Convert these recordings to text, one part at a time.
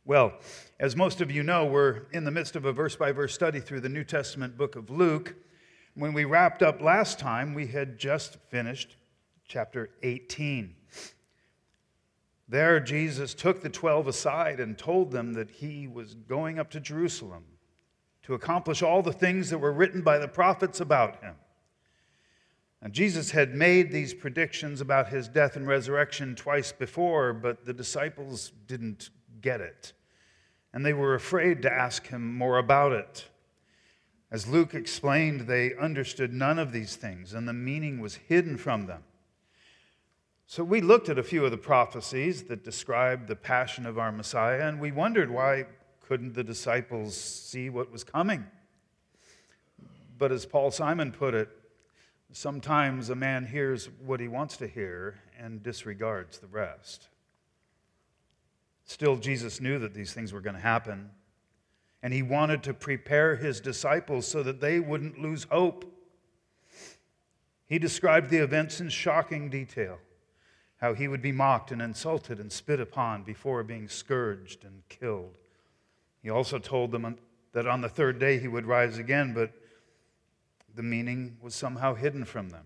Well, as most of you know, we're in the midst of a verse-by-verse study through the New Testament book of Luke. When we wrapped up last time, we had just finished chapter 18. There, Jesus took the 12 aside and told them that he was going up to Jerusalem to accomplish all the things that were written by the prophets about him. And Jesus had made these predictions about his death and resurrection twice before, but the disciples didn't get it. And they were afraid to ask him more about it. As Luke explained, they understood none of these things, and the meaning was hidden from them. So we looked at a few of the prophecies that described the passion of our Messiah, and we wondered why couldn't the disciples see what was coming? But as Paul Simon put it, sometimes a man hears what he wants to hear and disregards the rest. Still, Jesus knew that these things were going to happen, and he wanted to prepare his disciples so that they wouldn't lose hope. He described the events in shocking detail, how he would be mocked and insulted and spit upon before being scourged and killed. He also told them that on the third day he would rise again, but the meaning was somehow hidden from them.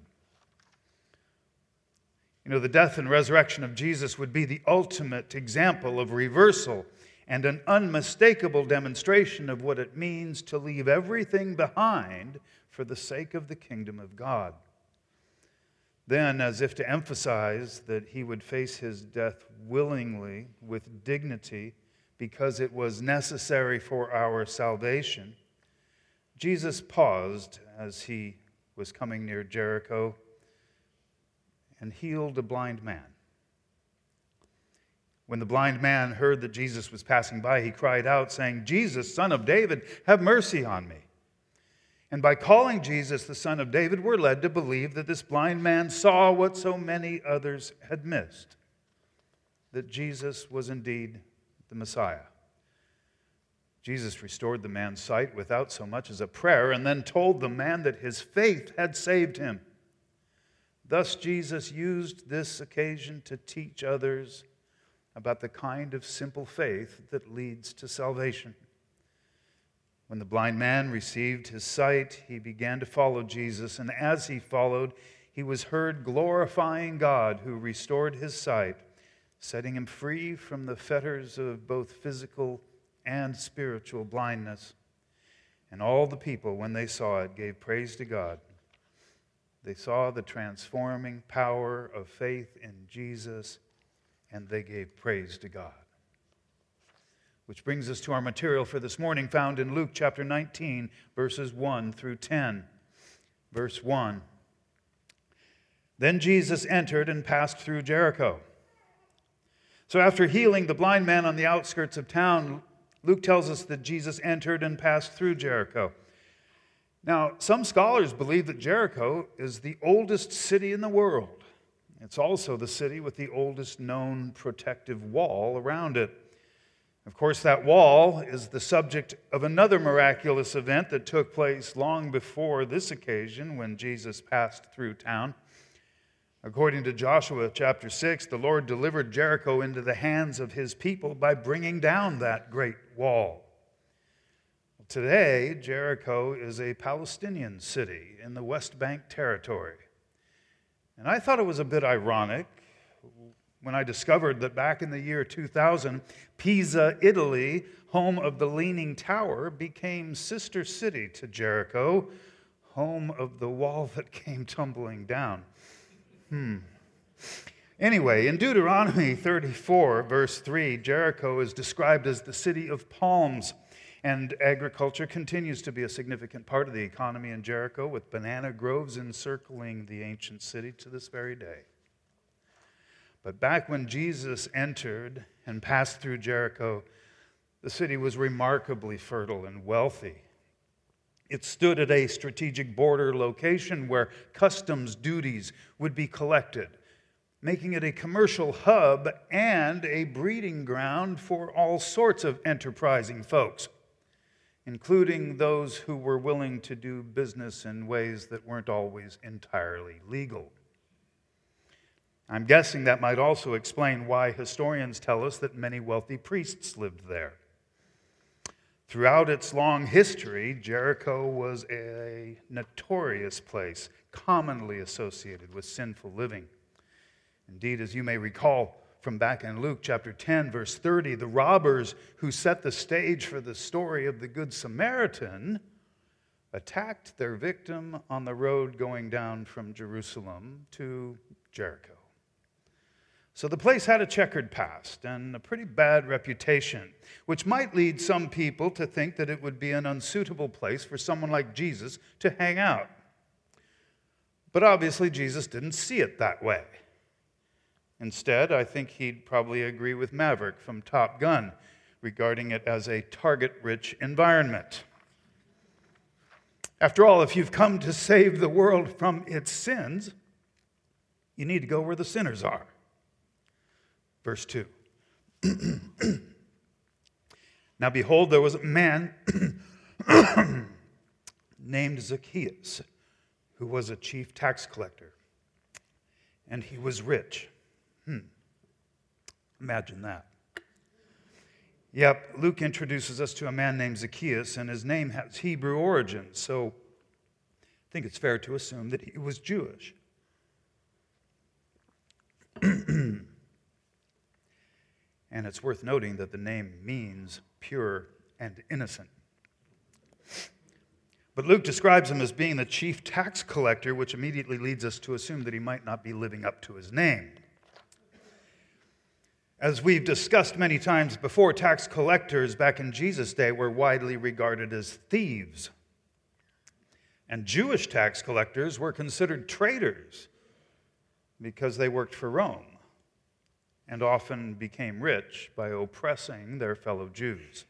You know, the death and resurrection of Jesus would be the ultimate example of reversal and an unmistakable demonstration of what it means to leave everything behind for the sake of the kingdom of God. Then, as if to emphasize that he would face his death willingly, with dignity, because it was necessary for our salvation, Jesus paused as he was coming near Jericho and healed a blind man. When the blind man heard that Jesus was passing by, he cried out, saying, "Jesus, Son of David, have mercy on me." And by calling Jesus the Son of David, we're led to believe that this blind man saw what so many others had missed, that Jesus was indeed the Messiah. Jesus restored the man's sight without so much as a prayer, and then told the man that his faith had saved him. Thus, Jesus used this occasion to teach others about the kind of simple faith that leads to salvation. When the blind man received his sight, he began to follow Jesus, and as he followed, he was heard glorifying God who restored his sight, setting him free from the fetters of both physical and spiritual blindness. And all the people, when they saw it, gave praise to God. They saw the transforming power of faith in Jesus, and they gave praise to God. Which brings us to our material for this morning, found in Luke chapter 19, verses 1 through 10. Verse 1. Then Jesus entered and passed through Jericho. So after healing the blind man on the outskirts of town, Luke tells us that Jesus entered and passed through Jericho. Now, some scholars believe that Jericho is the oldest city in the world. It's also the city with the oldest known protective wall around it. Of course, that wall is the subject of another miraculous event that took place long before this occasion when Jesus passed through town. According to Joshua chapter 6, the Lord delivered Jericho into the hands of his people by bringing down that great wall. Today, Jericho is a Palestinian city in the West Bank territory. And I thought it was a bit ironic when I discovered that back in the year 2000, Pisa, Italy, home of the Leaning Tower, became sister city to Jericho, home of the wall that came tumbling down. Anyway, in Deuteronomy 34, verse 3, Jericho is described as the city of palms, and agriculture continues to be a significant part of the economy in Jericho, with banana groves encircling the ancient city to this very day. But back when Jesus entered and passed through Jericho, the city was remarkably fertile and wealthy. It stood at a strategic border location where customs duties would be collected, making it a commercial hub and a breeding ground for all sorts of enterprising folks, including those who were willing to do business in ways that weren't always entirely legal. I'm guessing that might also explain why historians tell us that many wealthy priests lived there. Throughout its long history, Jericho was a notorious place, commonly associated with sinful living. Indeed, as you may recall from back in Luke chapter 10, verse 30, the robbers who set the stage for the story of the Good Samaritan attacked their victim on the road going down from Jerusalem to Jericho. So the place had a checkered past and a pretty bad reputation, which might lead some people to think that it would be an unsuitable place for someone like Jesus to hang out. But obviously, Jesus didn't see it that way. Instead, I think he'd probably agree with Maverick from Top Gun regarding it as a target-rich environment. After all, if you've come to save the world from its sins, you need to go where the sinners are. Verse 2. Now behold, there was a man named Zacchaeus, who was a chief tax collector, and he was rich. Imagine that. Yep, Luke introduces us to a man named Zacchaeus, and his name has Hebrew origins, so I think it's fair to assume that he was Jewish. And it's worth noting that the name means pure and innocent. But Luke describes him as being the chief tax collector, which immediately leads us to assume that he might not be living up to his name. As we've discussed many times before, tax collectors back in Jesus' day were widely regarded as thieves. And Jewish tax collectors were considered traitors because they worked for Rome and often became rich by oppressing their fellow Jews.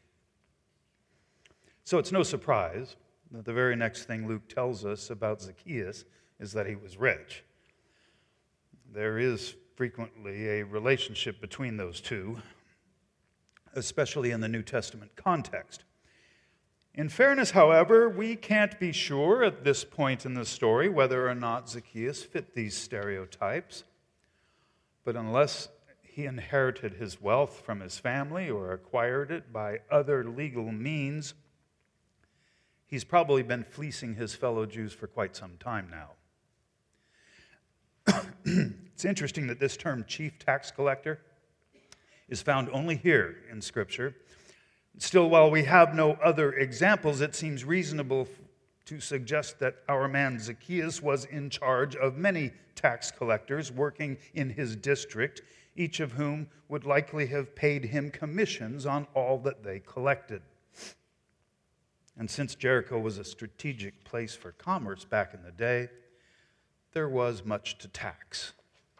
So it's no surprise that the very next thing Luke tells us about Zacchaeus is that he was rich. There is frequently a relationship between those two, especially in the New Testament context. In fairness, however, we can't be sure at this point in the story whether or not Zacchaeus fit these stereotypes. But unless he inherited his wealth from his family or acquired it by other legal means, he's probably been fleecing his fellow Jews for quite some time now. It's interesting that this term, chief tax collector, is found only here in Scripture. Still, while we have no other examples, it seems reasonable to suggest that our man Zacchaeus was in charge of many tax collectors working in his district, each of whom would likely have paid him commissions on all that they collected. And since Jericho was a strategic place for commerce back in the day, there was much to tax.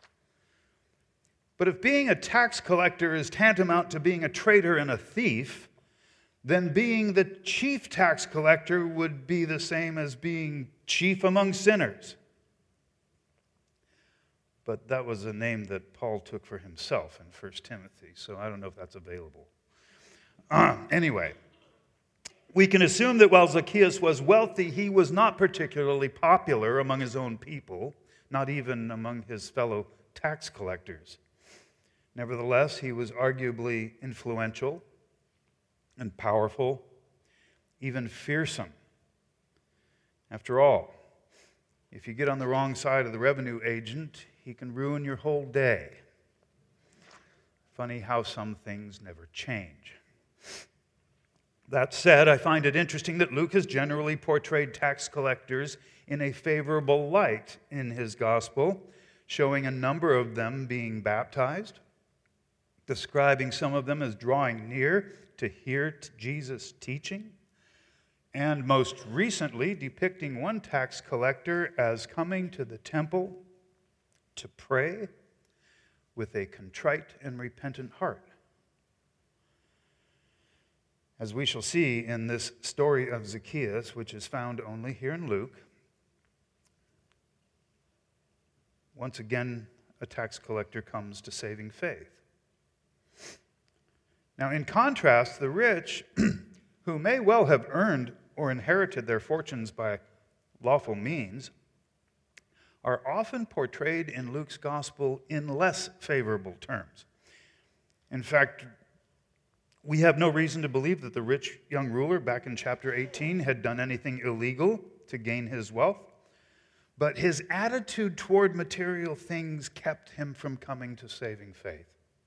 But if being a tax collector is tantamount to being a traitor and a thief, then being the chief tax collector would be the same as being chief among sinners. But that was a name that Paul took for himself in 1 Timothy, so I don't know if that's available. Anyway, we can assume that while Zacchaeus was wealthy, he was not particularly popular among his own people, not even among his fellow tax collectors. Nevertheless, he was arguably influential and powerful, even fearsome. After all, if you get on the wrong side of the revenue agent, he can ruin your whole day. Funny how some things never change. That said, I find it interesting that Luke has generally portrayed tax collectors in a favorable light in his gospel, showing a number of them being baptized, describing some of them as drawing near to hear Jesus' teaching, and most recently depicting one tax collector as coming to the temple to pray with a contrite and repentant heart. As we shall see in this story of Zacchaeus, which is found only here in Luke, once again, a tax collector comes to saving faith. Now, in contrast, the rich, who may well have earned or inherited their fortunes by lawful means, are often portrayed in Luke's gospel in less favorable terms. In fact, we have no reason to believe that the rich young ruler back in chapter 18 had done anything illegal to gain his wealth, but his attitude toward material things kept him from coming to saving faith.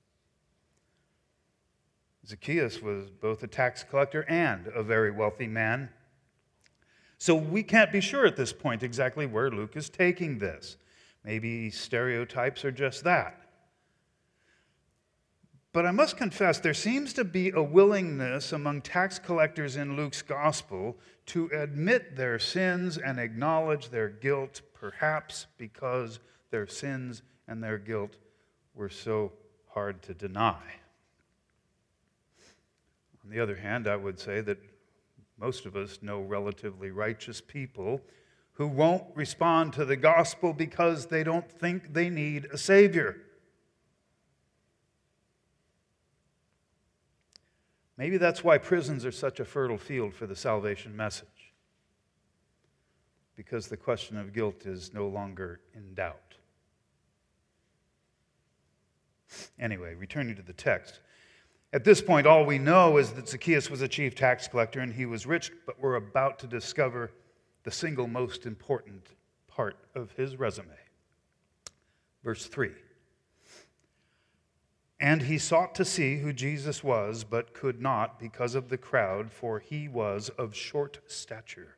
Zacchaeus was both a tax collector and a very wealthy man. So we can't be sure at this point exactly where Luke is taking this. Maybe stereotypes are just that. But I must confess, there seems to be a willingness among tax collectors in Luke's gospel to admit their sins and acknowledge their guilt, perhaps because their sins and their guilt were so hard to deny. On the other hand, I would say that most of us know relatively righteous people who won't respond to the gospel because they don't think they need a Savior. Maybe that's why prisons are such a fertile field for the salvation message, because the question of guilt is no longer in doubt. Anyway, returning to the text. At this point, all we know is that Zacchaeus was a chief tax collector and he was rich, but we're about to discover the single most important part of his resume. Verse 3. And he sought to see who Jesus was, but could not because of the crowd, for he was of short stature.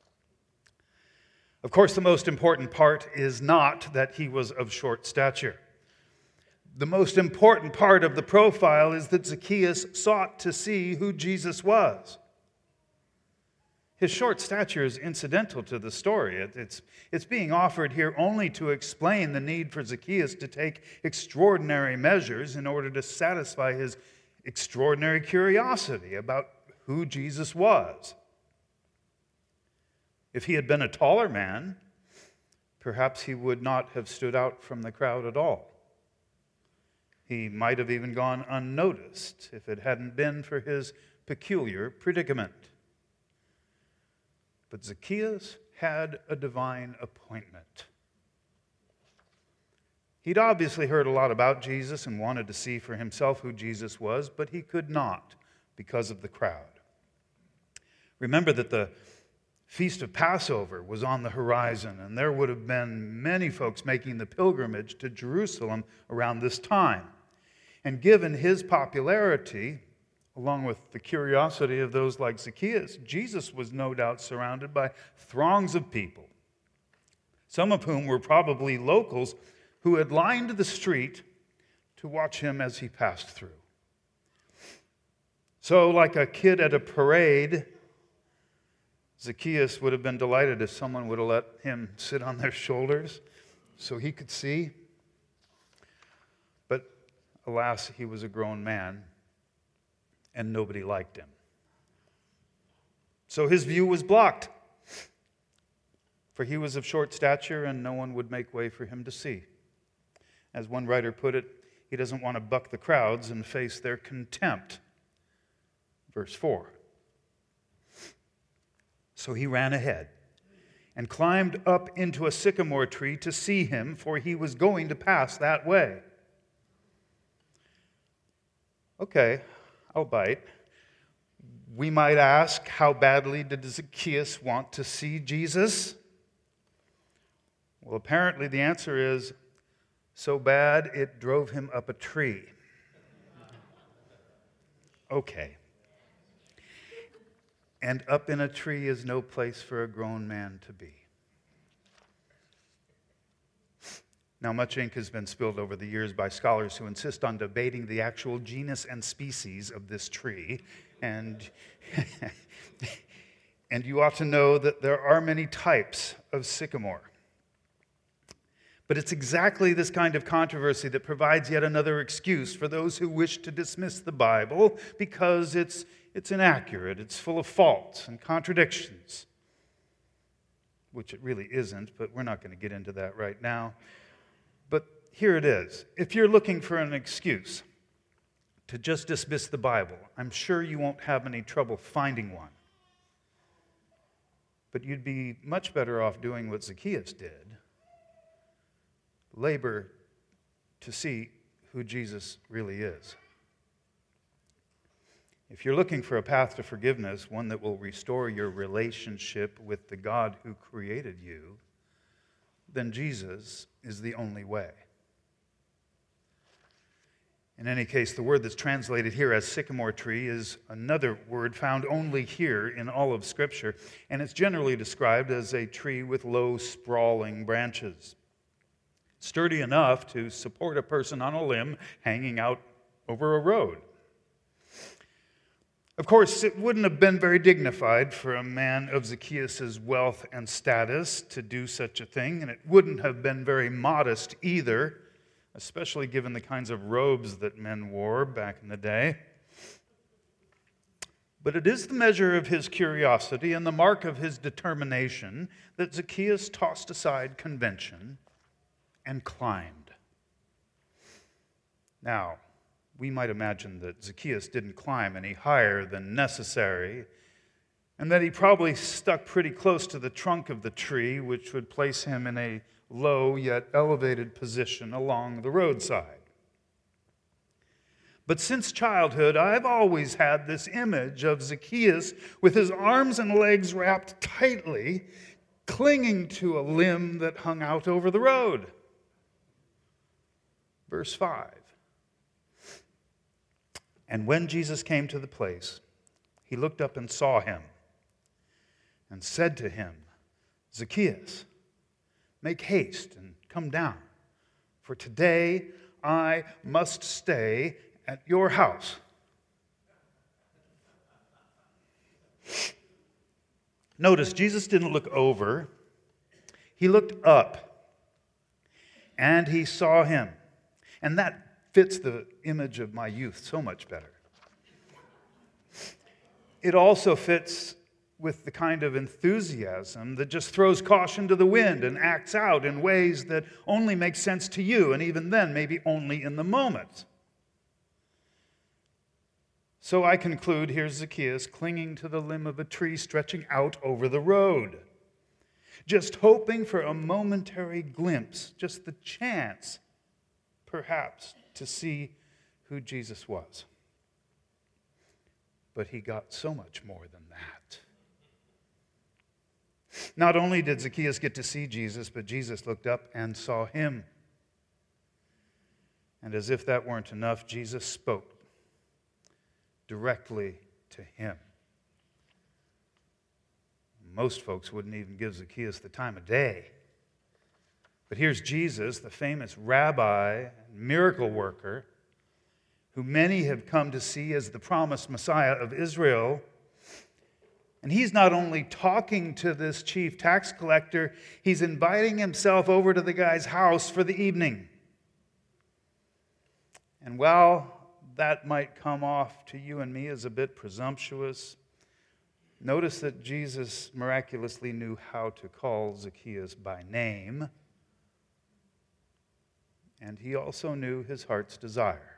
Of course, the most important part is not that he was of short stature. The most important part of the profile is that Zacchaeus sought to see who Jesus was. His short stature is incidental to the story. It's being offered here only to explain the need for Zacchaeus to take extraordinary measures in order to satisfy his extraordinary curiosity about who Jesus was. If he had been a taller man, perhaps he would not have stood out from the crowd at all. He might have even gone unnoticed if it hadn't been for his peculiar predicament. But Zacchaeus had a divine appointment. He'd obviously heard a lot about Jesus and wanted to see for himself who Jesus was, but he could not because of the crowd. Remember that the Feast of Passover was on the horizon, and there would have been many folks making the pilgrimage to Jerusalem around this time. And given his popularity, along with the curiosity of those like Zacchaeus, Jesus was no doubt surrounded by throngs of people, some of whom were probably locals who had lined the street to watch him as he passed through. So, like a kid at a parade, Zacchaeus would have been delighted if someone would have let him sit on their shoulders so he could see. But alas, he was a grown man, and nobody liked him. So his view was blocked, for he was of short stature and no one would make way for him to see. As one writer put it, he doesn't want to buck the crowds and face their contempt. Verse 4. So he ran ahead and climbed up into a sycamore tree to see him, for he was going to pass that way. Okay, I'll bite. We might ask, how badly did Zacchaeus want to see Jesus? Well, apparently the answer is, so bad it drove him up a tree. Okay. And up in a tree is no place for a grown man to be. Now, much ink has been spilled over the years by scholars who insist on debating the actual genus and species of this tree. And, and you ought to know that there are many types of sycamore. But it's exactly this kind of controversy that provides yet another excuse for those who wish to dismiss the Bible because it's inaccurate, it's full of faults and contradictions, which it really isn't, but we're not going to get into that right now. But here it is. If you're looking for an excuse to just dismiss the Bible, I'm sure you won't have any trouble finding one. But you'd be much better off doing what Zacchaeus did labor to see who Jesus really is. If you're looking for a path to forgiveness, one that will restore your relationship with the God who created you, then Jesus is the only way. In any case, the word that's translated here as sycamore tree is another word found only here in all of Scripture, and it's generally described as a tree with low, sprawling branches, sturdy enough to support a person on a limb hanging out over a road. Of course, it wouldn't have been very dignified for a man of Zacchaeus' wealth and status to do such a thing, and it wouldn't have been very modest either, especially given the kinds of robes that men wore back in the day. But it is the measure of his curiosity and the mark of his determination that Zacchaeus tossed aside convention and climbed. Now, we might imagine that Zacchaeus didn't climb any higher than necessary, and that he probably stuck pretty close to the trunk of the tree, which would place him in a low yet elevated position along the roadside. But since childhood, I've always had this image of Zacchaeus with his arms and legs wrapped tightly, clinging to a limb that hung out over the road. Verse 5. And when Jesus came to the place, he looked up and saw him and said to him, Zacchaeus, make haste and come down, for today I must stay at your house. Notice, Jesus didn't look over. He looked up, and he saw him. And that fits the image of my youth so much better. It also fits with the kind of enthusiasm that just throws caution to the wind and acts out in ways that only make sense to you, and even then, maybe only in the moment. So I conclude, here's Zacchaeus clinging to the limb of a tree stretching out over the road, just hoping for a momentary glimpse, just the chance, perhaps, to see who Jesus was. But he got so much more than that. Not only did Zacchaeus get to see Jesus, but Jesus looked up and saw him. And as if that weren't enough, Jesus spoke directly to him. Most folks wouldn't even give Zacchaeus the time of day. But here's Jesus, the famous rabbi and miracle worker, who many have come to see as the promised Messiah of Israel. And he's not only talking to this chief tax collector, he's inviting himself over to the guy's house for the evening. And while that might come off to you and me as a bit presumptuous, notice that Jesus miraculously knew how to call Zacchaeus by name. And he also knew his heart's desire.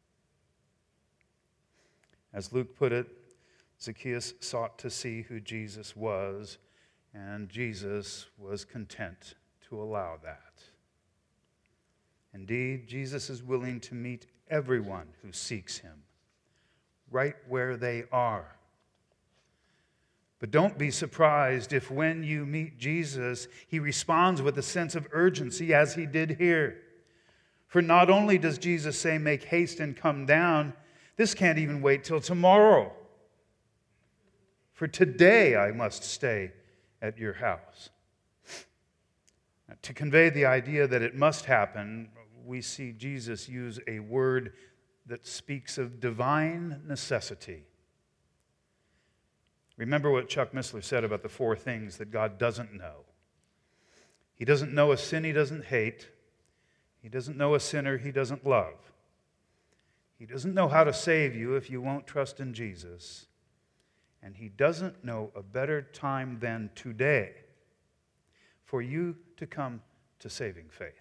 As Luke put it, Zacchaeus sought to see who Jesus was, and Jesus was content to allow that. Indeed, Jesus is willing to meet everyone who seeks him, right where they are. But don't be surprised if when you meet Jesus, he responds with a sense of urgency as he did here. For not only does Jesus say, make haste and come down, this can't even wait till tomorrow. For today I must stay at your house. Now, to convey the idea that it must happen, we see Jesus use a word that speaks of divine necessity. Remember what Chuck Missler said about the 4 things that God doesn't know. He doesn't know a sin he doesn't hate. He doesn't know a sinner he doesn't love. He doesn't know how to save you if you won't trust in Jesus. And he doesn't know a better time than today for you to come to saving faith.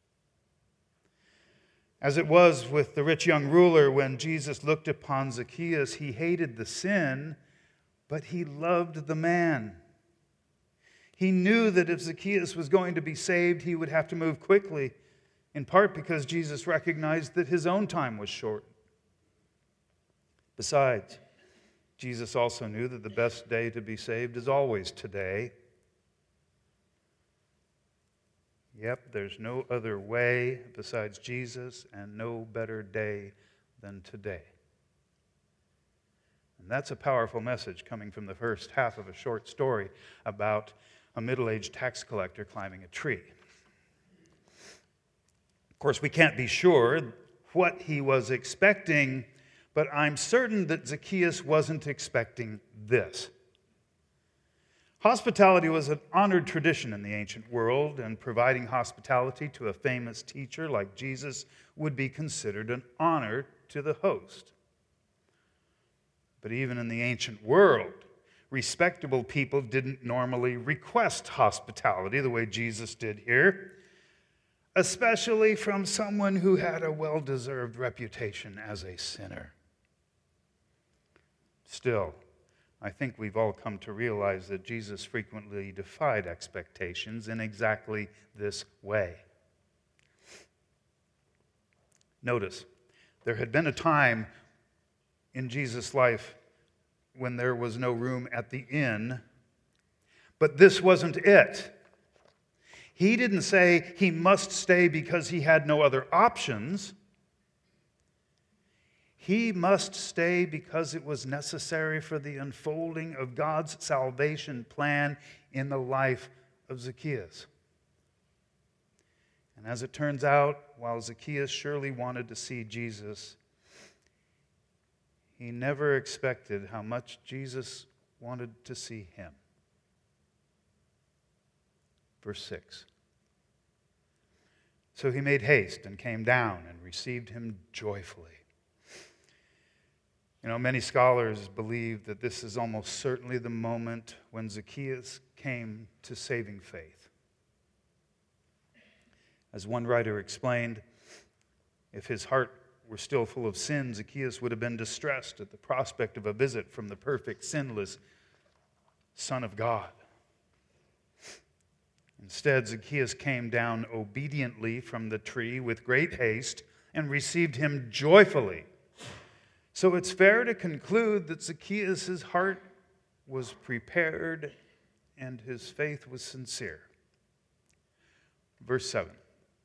As it was with the rich young ruler, when Jesus looked upon Zacchaeus, he hated the sin, but he loved the man. He knew that if Zacchaeus was going to be saved, he would have to move quickly. in part because Jesus recognized that his own time was short. Besides, Jesus also knew that the best day to be saved is always today. Yep, there's no other way besides Jesus and no better day than today. And that's a powerful message coming from the first half of a short story about a middle-aged tax collector climbing a tree. Of course, we can't be sure what he was expecting, but I'm certain that Zacchaeus wasn't expecting this. Hospitality was an honored tradition in the ancient world, and providing hospitality to a famous teacher like Jesus would be considered an honor to the host. But even in the ancient world, respectable people didn't normally request hospitality the way Jesus did here, especially from someone who had a well-deserved reputation as a sinner. Still, I think we've all come to realize that Jesus frequently defied expectations in exactly this way. Notice, there had been a time in Jesus' life when there was no room at the inn, but this wasn't it. He didn't say he must stay because he had no other options. He must stay because it was necessary for the unfolding of God's salvation plan in the life of Zacchaeus. And as it turns out, while Zacchaeus surely wanted to see Jesus, he never expected how much Jesus wanted to see him. Verse 6. So he made haste and came down and received him joyfully. You know, many scholars believe that this is almost certainly the moment when Zacchaeus came to saving faith. As one writer explained, if his heart were still full of sin, Zacchaeus would have been distressed at the prospect of a visit from the perfect, sinless Son of God. Instead, Zacchaeus came down obediently from the tree with great haste and received him joyfully. So it's fair to conclude that Zacchaeus' heart was prepared and his faith was sincere. Verse 7.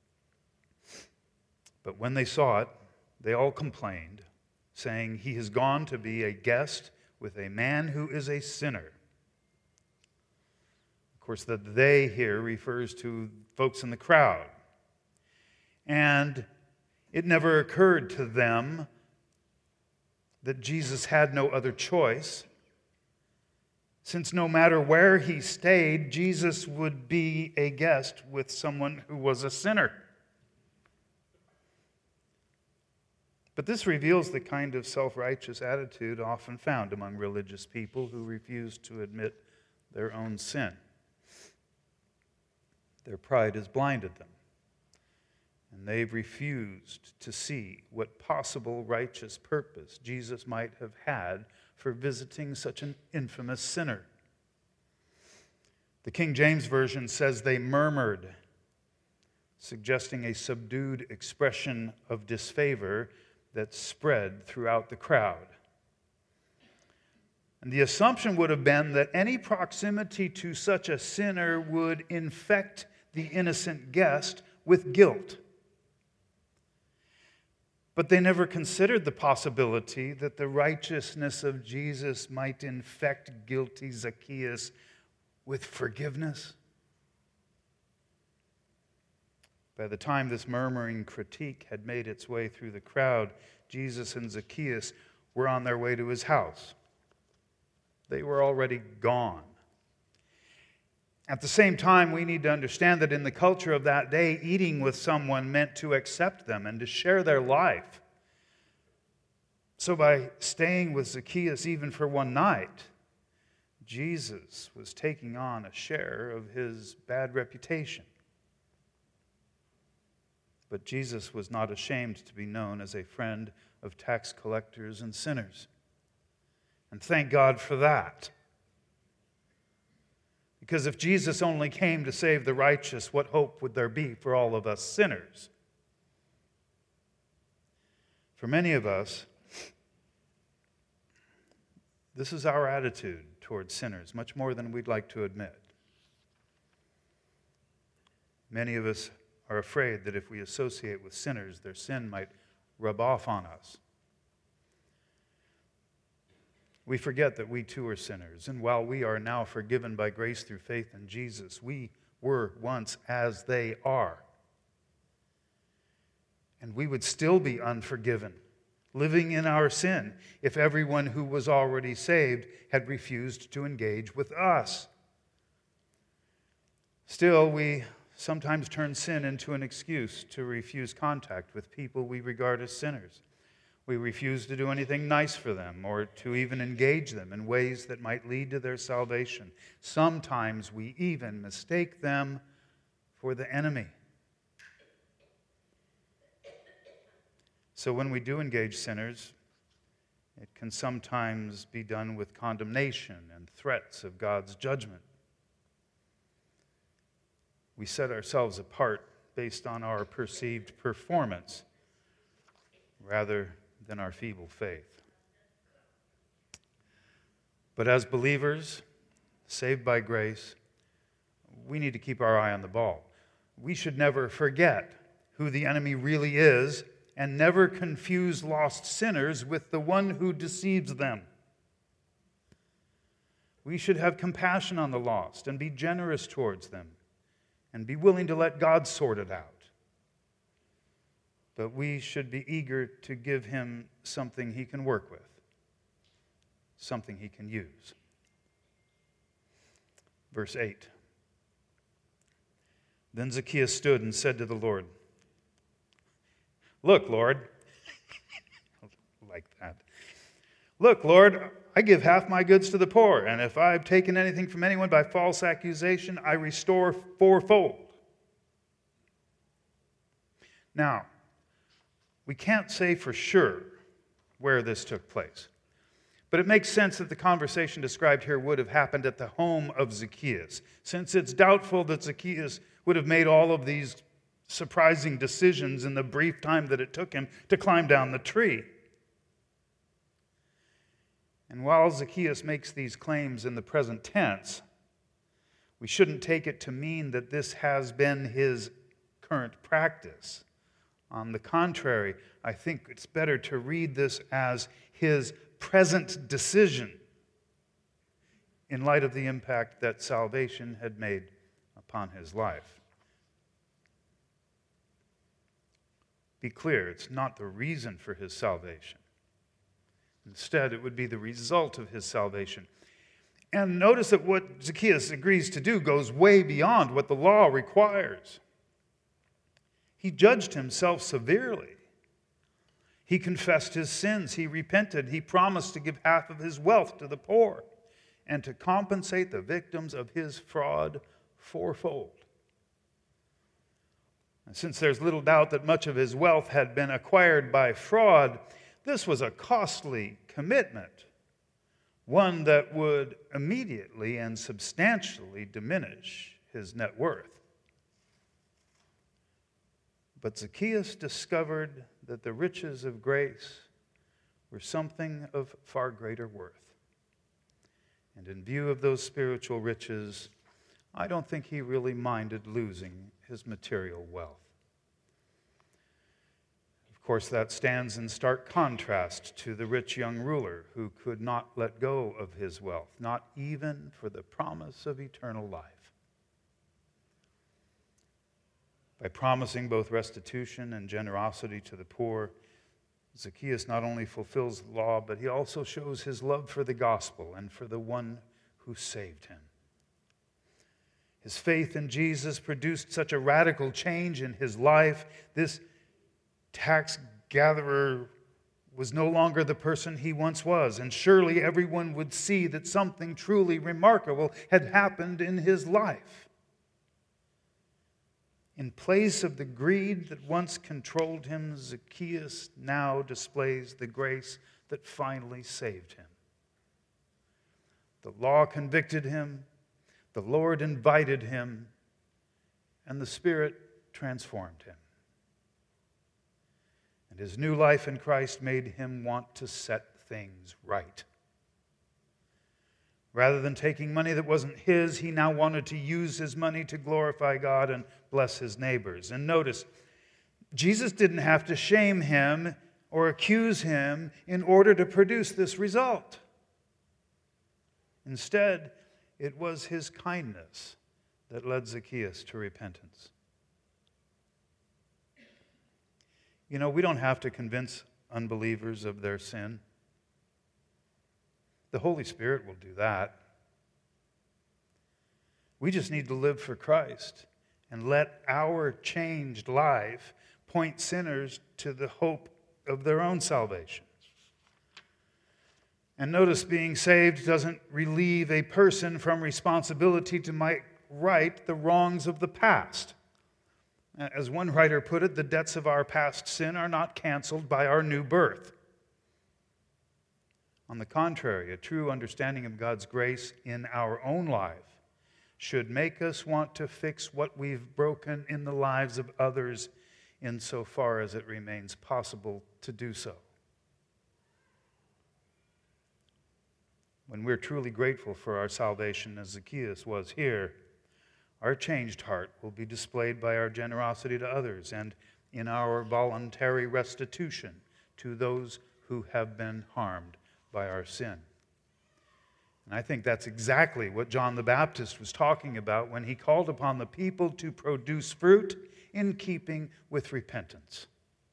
But when they saw it, they all complained, saying, "He has gone to be a guest with a man who is a sinner." Of course, the "they" here refers to folks in the crowd. And it never occurred to them that Jesus had no other choice, since no matter where he stayed, Jesus would be a guest with someone who was a sinner. But this reveals the kind of self-righteous attitude often found among religious people who refuse to admit their own sin. Their pride has blinded them, and they've refused to see what possible righteous purpose Jesus might have had for visiting such an infamous sinner. The King James Version says they murmured, suggesting a subdued expression of disfavor that spread throughout the crowd. And the assumption would have been that any proximity to such a sinner would infect the innocent guest with guilt. But they never considered the possibility that the righteousness of Jesus might infect guilty Zacchaeus with forgiveness. By the time this murmuring critique had made its way through the crowd, Jesus and Zacchaeus were on their way to his house. They were already gone. At the same time, we need to understand that in the culture of that day, eating with someone meant to accept them and to share their life. So by staying with Zacchaeus even for one night, Jesus was taking on a share of his bad reputation. But Jesus was not ashamed to be known as a friend of tax collectors and sinners. And thank God for that. Because if Jesus only came to save the righteous, what hope would there be for all of us sinners? For many of us, this is our attitude towards sinners, much more than we'd like to admit. Many of us are afraid that if we associate with sinners, their sin might rub off on us. We forget that we too are sinners, and while we are now forgiven by grace through faith in Jesus, we were once as they are. And we would still be unforgiven, living in our sin, if everyone who was already saved had refused to engage with us. Still, we sometimes turn sin into an excuse to refuse contact with people we regard as sinners. We refuse to do anything nice for them or to even engage them in ways that might lead to their salvation. Sometimes we even mistake them for the enemy. So when we do engage sinners, it can sometimes be done with condemnation and threats of God's judgment. We set ourselves apart based on our perceived performance rather than our feeble faith. But as believers, saved by grace, we need to keep our eye on the ball. We should never forget who the enemy really is and never confuse lost sinners with the one who deceives them. We should have compassion on the lost and be generous towards them and be willing to let God sort it out. But we should be eager to give him something he can work with, something he can use. Verse 8. Then Zacchaeus stood and said to the Lord, "Look, Lord," like that. "Look, Lord, I give half my goods to the poor, and if I've taken anything from anyone by false accusation, I restore fourfold." Now, we can't say for sure where this took place, but it makes sense that the conversation described here would have happened at the home of Zacchaeus, since it's doubtful that Zacchaeus would have made all of these surprising decisions in the brief time that it took him to climb down the tree. And while Zacchaeus makes these claims in the present tense, we shouldn't take it to mean that this has been his current practice. On the contrary, I think it's better to read this as his present decision in light of the impact that salvation had made upon his life. Be clear, it's not the reason for his salvation. Instead, it would be the result of his salvation. And notice that what Zacchaeus agrees to do goes way beyond what the law requires. He judged himself severely. He confessed his sins. He repented. He promised to give half of his wealth to the poor and to compensate the victims of his fraud fourfold. And since there's little doubt that much of his wealth had been acquired by fraud, this was a costly commitment, one that would immediately and substantially diminish his net worth. But Zacchaeus discovered that the riches of grace were something of far greater worth. And in view of those spiritual riches, I don't think he really minded losing his material wealth. Of course, that stands in stark contrast to the rich young ruler who could not let go of his wealth, not even for the promise of eternal life. By promising both restitution and generosity to the poor, Zacchaeus not only fulfills the law, but he also shows his love for the gospel and for the one who saved him. His faith in Jesus produced such a radical change in his life. This tax gatherer was no longer the person he once was, and surely everyone would see that something truly remarkable had happened in his life. In place of the greed that once controlled him, Zacchaeus now displays the grace that finally saved him. The law convicted him, the Lord invited him, and the Spirit transformed him. And his new life in Christ made him want to set things right. Rather than taking money that wasn't his, he now wanted to use his money to glorify God and bless his neighbors. And notice, Jesus didn't have to shame him or accuse him in order to produce this result. Instead, it was his kindness that led Zacchaeus to repentance. You know, we don't have to convince unbelievers of their sin. The Holy Spirit will do that. We just need to live for Christ and let our changed life point sinners to the hope of their own salvation. And notice, being saved doesn't relieve a person from responsibility to make right the wrongs of the past. As one writer put it, the debts of our past sin are not canceled by our new birth. On the contrary, a true understanding of God's grace in our own life should make us want to fix what we've broken in the lives of others insofar as it remains possible to do so. When we're truly grateful for our salvation, as Zacchaeus was here, our changed heart will be displayed by our generosity to others and in our voluntary restitution to those who have been harmed by our sin. And I think that's exactly what John the Baptist was talking about when he called upon the people to produce fruit in keeping with repentance.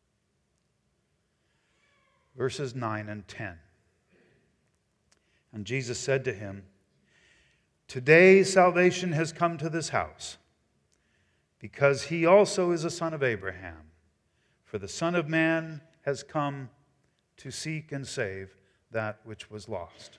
Verses 9 and 10. And Jesus said to him, "Today salvation has come to this house, because he also is a son of Abraham. For the Son of Man has come to seek and save that which was lost."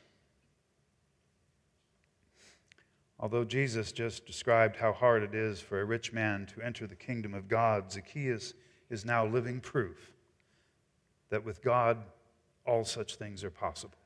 Although Jesus just described how hard it is for a rich man to enter the kingdom of God, Zacchaeus is now living proof that with God, all such things are possible.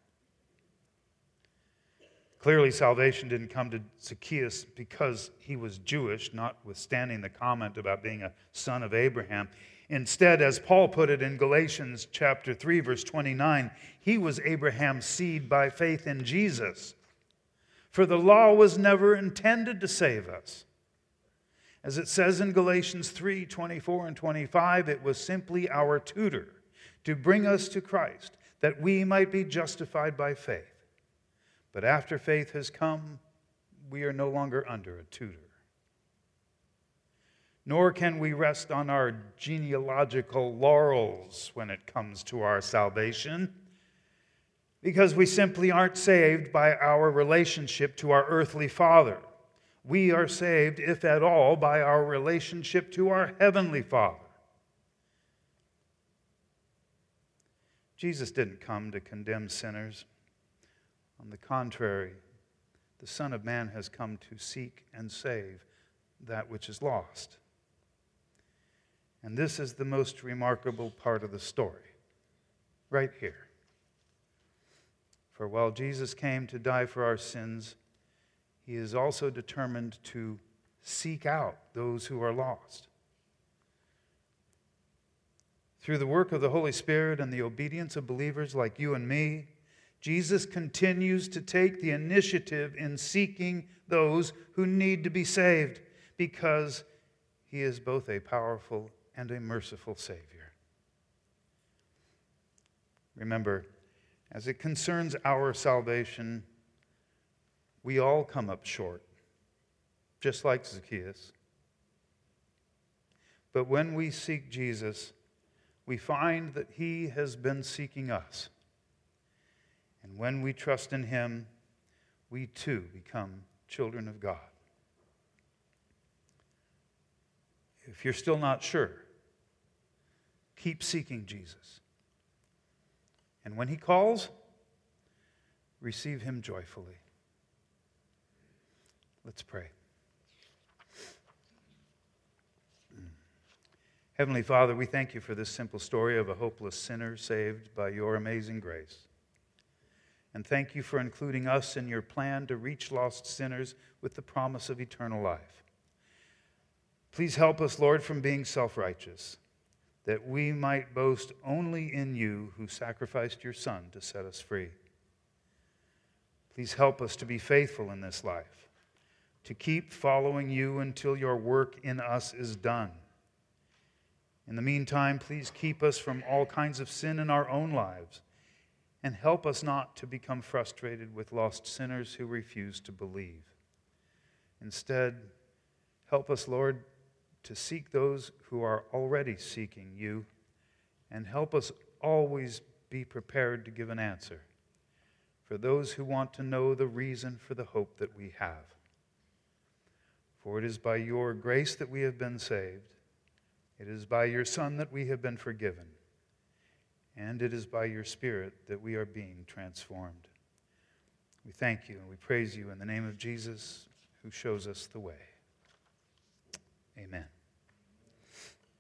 Clearly, salvation didn't come to Zacchaeus because he was Jewish, notwithstanding the comment about being a son of Abraham. Instead, as Paul put it in Galatians chapter 3, verse 29, he was Abraham's seed by faith in Jesus. For the law was never intended to save us. As it says in Galatians 3, 24 and 25, it was simply our tutor to bring us to Christ, that we might be justified by faith. But after faith has come, we are no longer under a tutor. Nor can we rest on our genealogical laurels when it comes to our salvation, because we simply aren't saved by our relationship to our earthly father. We are saved, if at all, by our relationship to our heavenly Father. Jesus didn't come to condemn sinners. On the contrary, the Son of Man has come to seek and save that which is lost. And this is the most remarkable part of the story, right here. For while Jesus came to die for our sins, he is also determined to seek out those who are lost. Through the work of the Holy Spirit and the obedience of believers like you and me, Jesus continues to take the initiative in seeking those who need to be saved, because he is both a powerful and a merciful Savior. Remember, as it concerns our salvation, we all come up short, just like Zacchaeus. But when we seek Jesus, we find that he has been seeking us. And when we trust in him, we too become children of God. If you're still not sure, keep seeking Jesus. And when he calls, receive him joyfully. Let's pray. Heavenly Father, we thank you for this simple story of a hopeless sinner saved by your amazing grace. And thank you for including us in your plan to reach lost sinners with the promise of eternal life. Please help us, Lord, from being self-righteous, that we might boast only in you who sacrificed your Son to set us free. Please help us to be faithful in this life, to keep following you until your work in us is done. In the meantime, please keep us from all kinds of sin in our own lives, and help us not to become frustrated with lost sinners who refuse to believe. Instead, help us, Lord, to seek those who are already seeking you, and help us always be prepared to give an answer for those who want to know the reason for the hope that we have. For it is by your grace that we have been saved, it is by your Son that we have been forgiven, and it is by your Spirit that we are being transformed. We thank you and we praise you in the name of Jesus, who shows us the way. Amen.